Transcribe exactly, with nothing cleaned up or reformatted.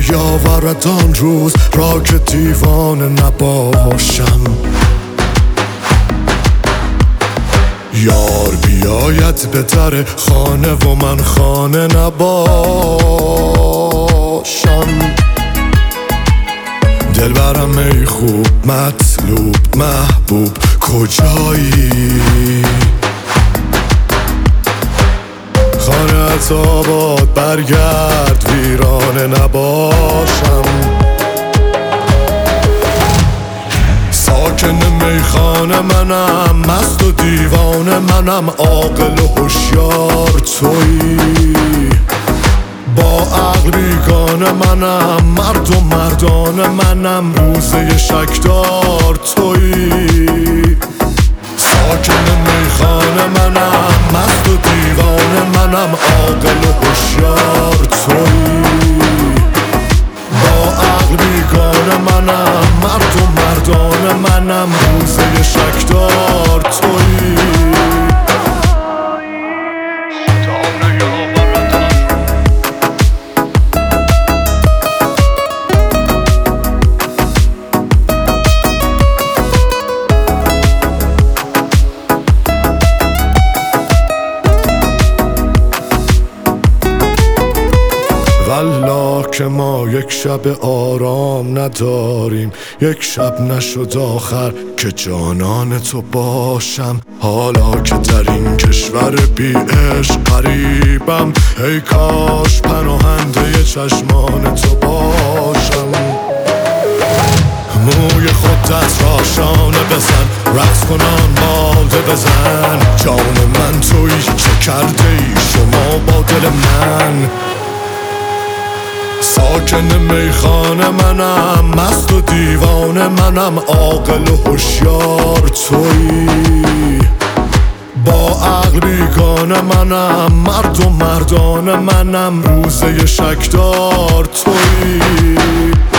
نیاورد آن روز را که دیوانه نباشم. یار بیاید به در خانه و من خانه نباشم. دلبرم ای خوب مطلوب محبوب کجایی؟ خانه‌ات آباد برگرد ویرانه نباشم. ساکن میخانه منم، مست و دیوانه منم، عاقل و هوشیار تویی. با عقل بیگانه منم، مرد و مردانه منم، روزه شکدار تویی. ساکن میخانه منم، مست و دیوانه منم، عاقل و هوشیار تویی. با عقل بیگانه منم، مرد و مردانه منم، روزه شکدار تویی. والله که ما یک شب آرام نداریم، یک شب نشد آخر که جانان تو باشم. حالا که در این کشور بی عشق غریبم، ای کاش پناهنده چشمان تو باشم. موی خودت را شانه بزن، رقص کنان باده بزن. جان من تویی چه کرده ای شما با دل من؟ ساکن میخانه منم، مست و دیوانه منم، عاقل و هوشیار تویی. با عقل بیگانه منم، مرد و مردانه منم، روزه شکدار تویی.